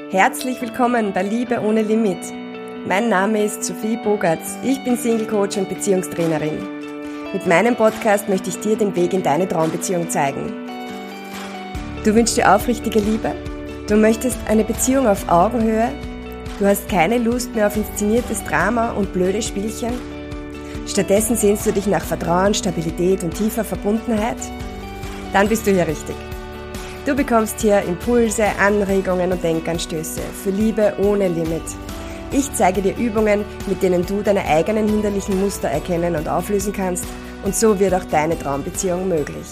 Herzlich willkommen bei Liebe ohne Limit. Mein Name ist Sophie Bogartz. Ich bin Single-Coach und Beziehungstrainerin. Mit meinem Podcast möchte ich dir den Weg in deine Traumbeziehung zeigen. Du wünschst dir aufrichtige Liebe? Du möchtest eine Beziehung auf Augenhöhe? Du hast keine Lust mehr auf inszeniertes Drama und blöde Spielchen? Stattdessen sehnst du dich nach Vertrauen, Stabilität und tiefer Verbundenheit? Dann bist du hier richtig. Du bekommst hier Impulse, Anregungen und Denkanstöße für Liebe ohne Limit. Ich zeige dir Übungen, mit denen du deine eigenen hinderlichen Muster erkennen und auflösen kannst, und so wird auch deine Traumbeziehung möglich.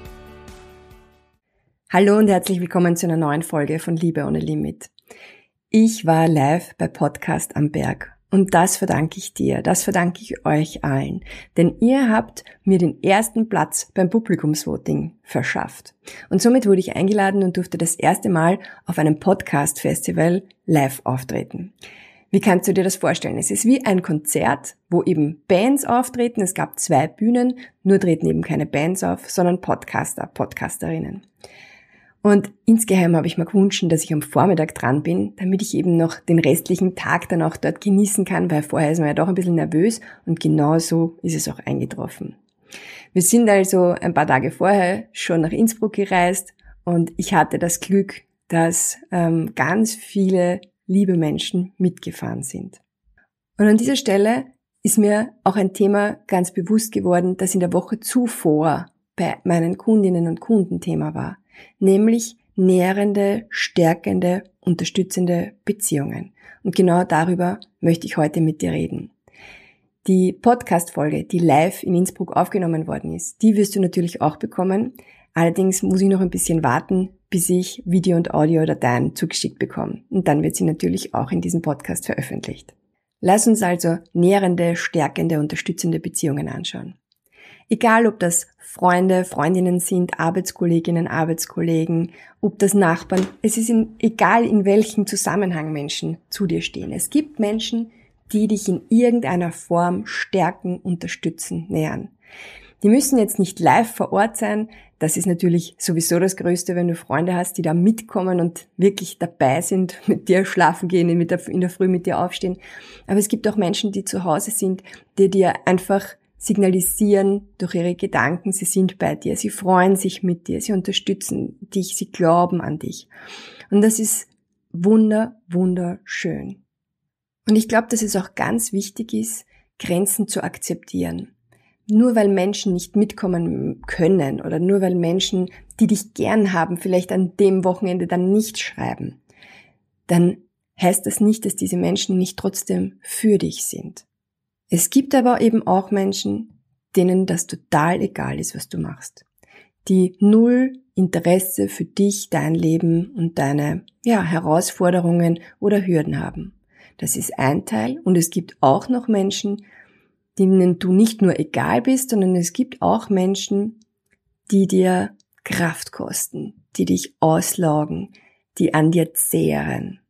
Hallo und herzlich willkommen zu einer neuen Folge von Liebe ohne Limit. Ich war live bei Podcast am Berg. Und das verdanke ich dir, das verdanke ich euch allen. Denn ihr habt mir den ersten Platz beim Publikumsvoting verschafft. Und somit wurde ich eingeladen und durfte das erste Mal auf einem Podcast-Festival live auftreten. Wie kannst du dir das vorstellen? Es ist wie ein Konzert, wo eben Bands auftreten. Es gab 2 Bühnen, nur treten eben keine Bands auf, sondern Podcaster, Podcasterinnen. Und insgeheim habe ich mir gewünscht, dass ich am Vormittag dran bin, damit ich eben noch den restlichen Tag dann auch dort genießen kann, weil vorher ist man ja doch ein bisschen nervös und genau so ist es auch eingetroffen. Wir sind also ein paar Tage vorher schon nach Innsbruck gereist und ich hatte das Glück, dass ganz viele liebe Menschen mitgefahren sind. Und an dieser Stelle ist mir auch ein Thema ganz bewusst geworden, das in der Woche zuvor bei meinen Kundinnen und Kunden Thema war. Nämlich nährende, stärkende, unterstützende Beziehungen. Und genau darüber möchte ich heute mit dir reden. Die Podcast-Folge, die live in Innsbruck aufgenommen worden ist, die wirst du natürlich auch bekommen. Allerdings muss ich noch ein bisschen warten, bis ich Video- und Audiodateien zugeschickt bekomme. Und dann wird sie natürlich auch in diesem Podcast veröffentlicht. Lass uns also nährende, stärkende, unterstützende Beziehungen anschauen. Egal, ob das Freunde, Freundinnen sind, Arbeitskolleginnen, Arbeitskollegen, ob das Nachbarn, es ist egal, in welchem Zusammenhang Menschen zu dir stehen. Es gibt Menschen, die dich in irgendeiner Form stärken, unterstützen, nähern. Die müssen jetzt nicht live vor Ort sein. Das ist natürlich sowieso das Größte, wenn du Freunde hast, die da mitkommen und wirklich dabei sind, mit dir schlafen gehen, in der Früh mit dir aufstehen. Aber es gibt auch Menschen, die zu Hause sind, die dir einfach signalisieren durch ihre Gedanken, sie sind bei dir, sie freuen sich mit dir, sie unterstützen dich, sie glauben an dich. Und das ist wunderschön. Und ich glaube, dass es auch ganz wichtig ist, Grenzen zu akzeptieren. Nur weil Menschen nicht mitkommen können oder nur weil Menschen, die dich gern haben, vielleicht an dem Wochenende dann nicht schreiben, dann heißt das nicht, dass diese Menschen nicht trotzdem für dich sind. Es gibt aber eben auch Menschen, denen das total egal ist, was du machst. Die null Interesse für dich, dein Leben und deine Herausforderungen oder Hürden haben. Das ist ein Teil. Und es gibt auch noch Menschen, denen du nicht nur egal bist, sondern es gibt auch Menschen, die dir Kraft kosten, die dich auslaugen, die an dir zehren.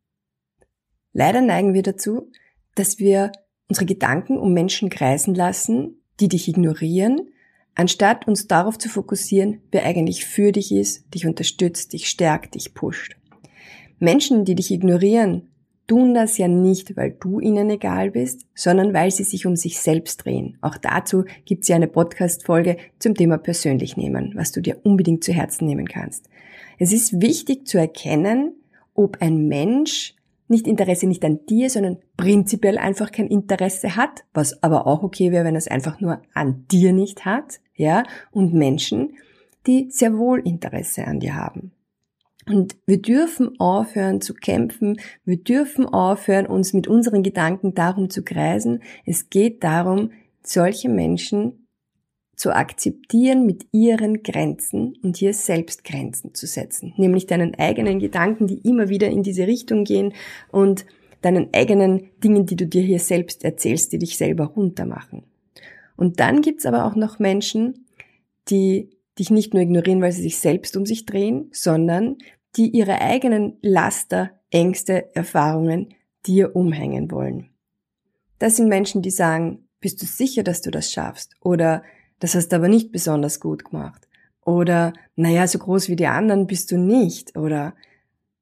Leider neigen wir dazu, dass wir unsere Gedanken um Menschen kreisen lassen, die dich ignorieren, anstatt uns darauf zu fokussieren, wer eigentlich für dich ist, dich unterstützt, dich stärkt, dich pusht. Menschen, die dich ignorieren, tun das ja nicht, weil du ihnen egal bist, sondern weil sie sich um sich selbst drehen. Auch dazu gibt es ja eine Podcast-Folge zum Thema persönlich nehmen, was du dir unbedingt zu Herzen nehmen kannst. Es ist wichtig zu erkennen, ob ein Mensch nicht an dir, sondern prinzipiell einfach kein Interesse hat, was aber auch okay wäre, wenn er es einfach nur an dir nicht hat, ja, und Menschen, die sehr wohl Interesse an dir haben. Und wir dürfen aufhören zu kämpfen, wir dürfen aufhören, uns mit unseren Gedanken darum zu kreisen. Es geht darum, solche Menschen zu akzeptieren mit ihren Grenzen und hier selbst Grenzen zu setzen. Nämlich deinen eigenen Gedanken, die immer wieder in diese Richtung gehen und deinen eigenen Dingen, die du dir hier selbst erzählst, die dich selber runtermachen. Und dann gibt's aber auch noch Menschen, die dich nicht nur ignorieren, weil sie sich selbst um sich drehen, sondern die ihre eigenen Laster, Ängste, Erfahrungen dir umhängen wollen. Das sind Menschen, die sagen, bist du sicher, dass du das schaffst? Oder das hast du aber nicht besonders gut gemacht. Oder, so groß wie die anderen bist du nicht. Oder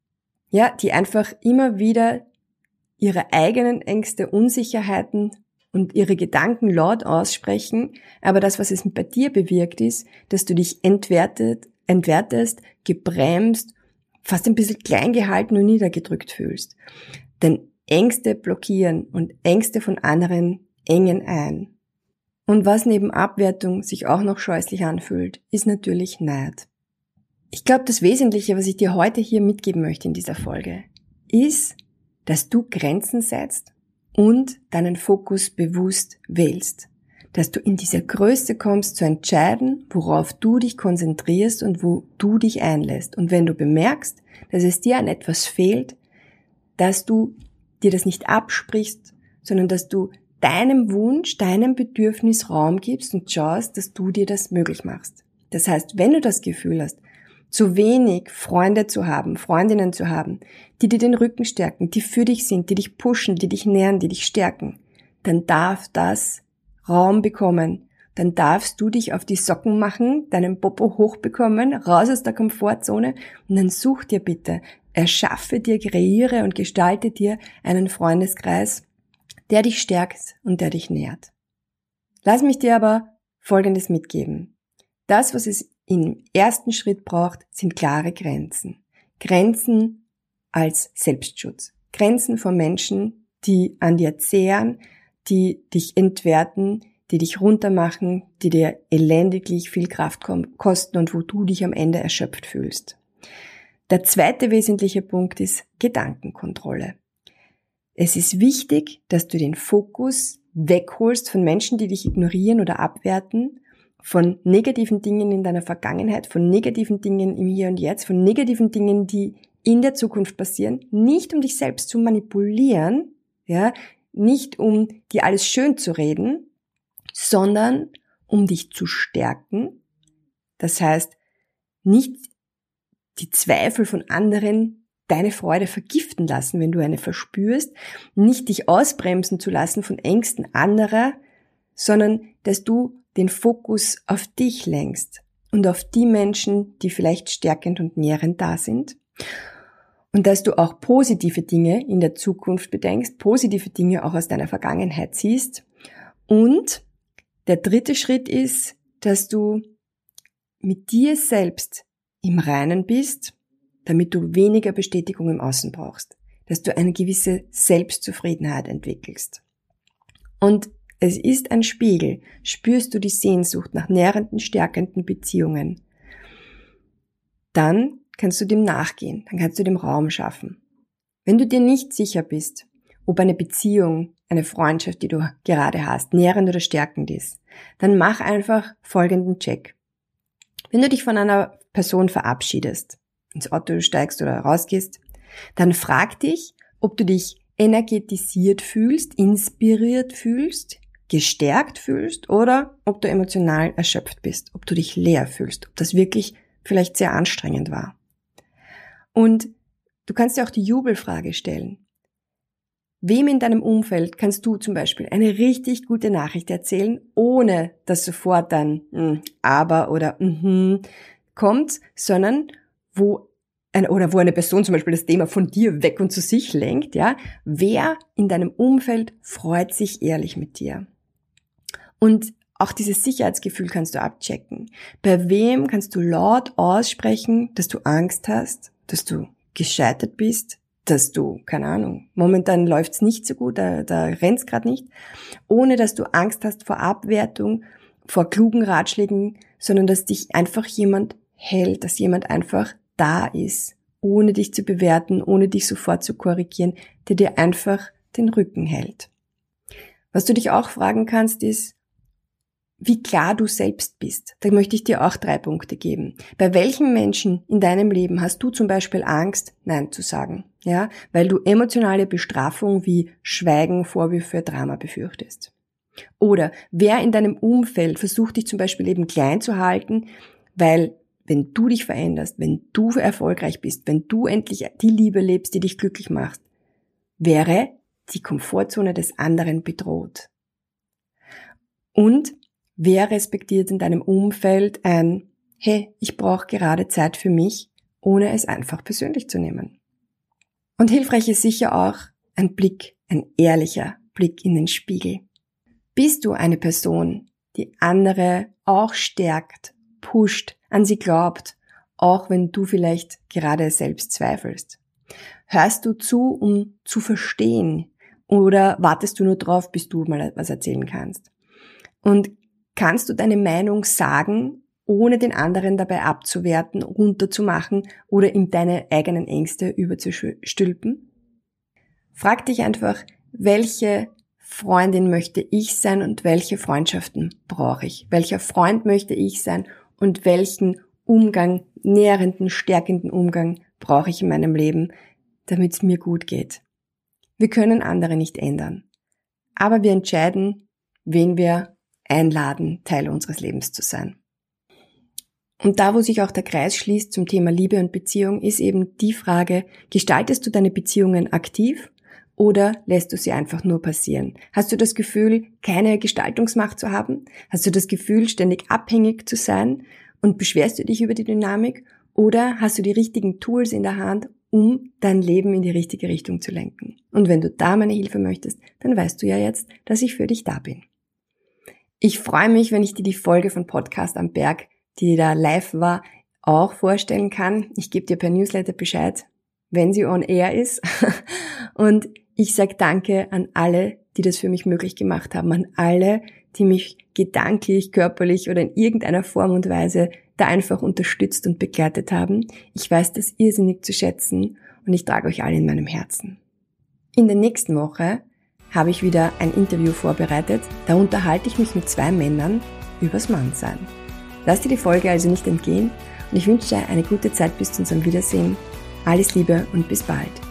Ja, die einfach immer wieder ihre eigenen Ängste, Unsicherheiten und ihre Gedanken laut aussprechen, aber das, was es bei dir bewirkt, ist, dass du dich entwertest, gebremst, fast ein bisschen klein gehalten und niedergedrückt fühlst. Denn Ängste blockieren und Ängste von anderen engen ein. Und was neben Abwertung sich auch noch scheußlich anfühlt, ist natürlich Neid. Ich glaube, das Wesentliche, was ich dir heute hier mitgeben möchte in dieser Folge, ist, dass du Grenzen setzt und deinen Fokus bewusst wählst. Dass du in diese Größe kommst, zu entscheiden, worauf du dich konzentrierst und wo du dich einlässt. Und wenn du bemerkst, dass es dir an etwas fehlt, dass du dir das nicht absprichst, sondern dass du deinem Wunsch, deinem Bedürfnis Raum gibst und schaust, dass du dir das möglich machst. Das heißt, wenn du das Gefühl hast, zu wenig Freunde zu haben, Freundinnen zu haben, die dir den Rücken stärken, die für dich sind, die dich pushen, die dich nähren, die dich stärken, dann darf das Raum bekommen. Dann darfst du dich auf die Socken machen, deinen Popo hochbekommen, raus aus der Komfortzone und dann such dir bitte, erschaffe dir, kreiere und gestalte dir einen Freundeskreis, der dich stärkt und der dich nährt. Lass mich dir aber Folgendes mitgeben. Das, was es im ersten Schritt braucht, sind klare Grenzen. Grenzen als Selbstschutz. Grenzen von Menschen, die an dir zehren, die dich entwerten, die dich runtermachen, die dir elendiglich viel Kraft kosten und wo du dich am Ende erschöpft fühlst. Der zweite wesentliche Punkt ist Gedankenkontrolle. Es ist wichtig, dass du den Fokus wegholst von Menschen, die dich ignorieren oder abwerten, von negativen Dingen in deiner Vergangenheit, von negativen Dingen im Hier und Jetzt, von negativen Dingen, die in der Zukunft passieren, nicht um dich selbst zu manipulieren, ja, nicht um dir alles schön zu reden, sondern um dich zu stärken. Das heißt, nicht die Zweifel von anderen deine Freude vergiften lassen, wenn du eine verspürst, nicht dich ausbremsen zu lassen von Ängsten anderer, sondern dass du den Fokus auf dich lenkst und auf die Menschen, die vielleicht stärkend und nährend da sind. Und dass du auch positive Dinge in der Zukunft bedenkst, positive Dinge auch aus deiner Vergangenheit siehst. Und der dritte Schritt ist, dass du mit dir selbst im Reinen bist, damit du weniger Bestätigung im Außen brauchst, dass du eine gewisse Selbstzufriedenheit entwickelst. Und es ist ein Spiegel. Spürst du die Sehnsucht nach nährenden, stärkenden Beziehungen, dann kannst du dem nachgehen, dann kannst du dem Raum schaffen. Wenn du dir nicht sicher bist, ob eine Beziehung, eine Freundschaft, die du gerade hast, nährend oder stärkend ist, dann mach einfach folgenden Check. Wenn du dich von einer Person verabschiedest, ins Auto steigst oder rausgehst, dann frag dich, ob du dich energetisiert fühlst, inspiriert fühlst, gestärkt fühlst oder ob du emotional erschöpft bist, ob du dich leer fühlst, ob das wirklich vielleicht sehr anstrengend war. Und du kannst dir auch die Jubelfrage stellen. Wem in deinem Umfeld kannst du zum Beispiel eine richtig gute Nachricht erzählen, ohne dass sofort dann aber oder kommt, sondern wo eine Person zum Beispiel das Thema von dir weg und zu sich lenkt, ja? Wer in deinem Umfeld freut sich ehrlich mit dir? Und auch dieses Sicherheitsgefühl kannst du abchecken. Bei wem kannst du laut aussprechen, dass du Angst hast, dass du gescheitert bist, dass du, keine Ahnung, momentan läuft's nicht so gut, da rennt's gerade nicht, ohne dass du Angst hast vor Abwertung, vor klugen Ratschlägen, sondern dass dich einfach jemand hält, dass jemand einfach da ist, ohne dich zu bewerten, ohne dich sofort zu korrigieren, der dir einfach den Rücken hält. Was du dich auch fragen kannst, ist, wie klar du selbst bist. Da möchte ich dir auch 3 Punkte geben. Bei welchen Menschen in deinem Leben hast du zum Beispiel Angst, Nein zu sagen? Ja, weil du emotionale Bestrafung wie Schweigen, Vorwürfe, Drama befürchtest. Oder wer in deinem Umfeld versucht, dich zum Beispiel eben klein zu halten, weil wenn du dich veränderst, wenn du erfolgreich bist, wenn du endlich die Liebe lebst, die dich glücklich macht, wäre die Komfortzone des anderen bedroht. Und wer respektiert in deinem Umfeld hey, ich brauche gerade Zeit für mich, ohne es einfach persönlich zu nehmen? Und hilfreich ist sicher auch ein ehrlicher Blick in den Spiegel. Bist du eine Person, die andere auch stärkt, pusht, an sie glaubt, auch wenn du vielleicht gerade selbst zweifelst? Hörst du zu, um zu verstehen, oder wartest du nur drauf, bis du mal etwas erzählen kannst? Und kannst du deine Meinung sagen, ohne den anderen dabei abzuwerten, runterzumachen oder ihm deine eigenen Ängste überzustülpen? Frag dich einfach, welche Freundin möchte ich sein und welche Freundschaften brauche ich? Welcher Freund möchte ich sein und welchen Umgang, nährenden, stärkenden Umgang brauche ich in meinem Leben, damit es mir gut geht? Wir können andere nicht ändern, aber wir entscheiden, wen wir einladen, Teil unseres Lebens zu sein. Und da, wo sich auch der Kreis schließt zum Thema Liebe und Beziehung, ist eben die Frage, gestaltest du deine Beziehungen aktiv oder lässt du sie einfach nur passieren? Hast du das Gefühl, keine Gestaltungsmacht zu haben? Hast du das Gefühl, ständig abhängig zu sein und beschwerst du dich über die Dynamik? Oder hast du die richtigen Tools in der Hand, um dein Leben in die richtige Richtung zu lenken? Und wenn du da meine Hilfe möchtest, dann weißt du ja jetzt, dass ich für dich da bin. Ich freue mich, wenn ich dir die Folge von Podcast am Berg, die da live war, auch vorstellen kann. Ich gebe dir per Newsletter Bescheid, wenn sie on air ist. Und ich sage danke an alle, die das für mich möglich gemacht haben, an alle, die mich gedanklich, körperlich oder in irgendeiner Form und Weise da einfach unterstützt und begleitet haben. Ich weiß das irrsinnig zu schätzen und ich trage euch alle in meinem Herzen. In der nächsten Woche habe ich wieder ein Interview vorbereitet. Da unterhalte ich mich mit 2 Männern übers Mannsein. Lass dir die Folge also nicht entgehen und ich wünsche dir eine gute Zeit bis zu unserem Wiedersehen. Alles Liebe und bis bald.